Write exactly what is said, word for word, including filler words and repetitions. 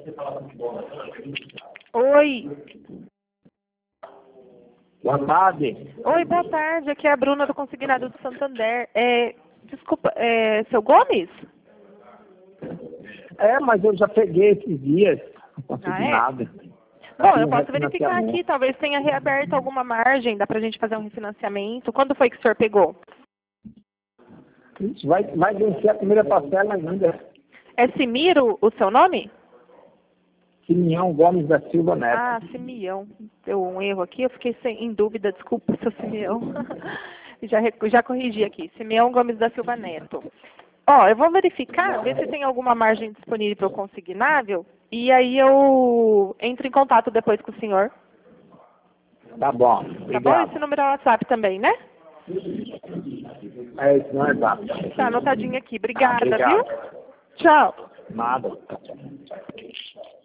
Oi. Boa tarde. Oi, boa tarde. Aqui é a Bruna do Consignado do Santander. É, desculpa, é seu Gomes? É, mas eu já peguei esses dias. Não consegui Ah, é? nada. Bom, Fiz eu um posso verificar refinanciamento. aqui, talvez tenha reaberto alguma margem, dá pra gente fazer um refinanciamento. Quando foi que o senhor pegou? Isso, vai, vai vencer a primeira parcela ainda. É Simiro o seu nome? Simeão Gomes da Silva Neto. Ah, Simeão. Deu um erro aqui, eu fiquei sem, em dúvida, desculpa, seu Simeão. já, rec- já corrigi aqui, Simeão Gomes da Silva Neto. Ó, eu vou verificar, ver se tem alguma margem disponível consignável, e aí eu entro em contato depois com o senhor. Tá bom, Tá bom? obrigado. Esse número é o WhatsApp também, né? É isso, não é exato. Tá anotadinho aqui. Tá, Obrigada, viu? obrigado. Tchau. Nada.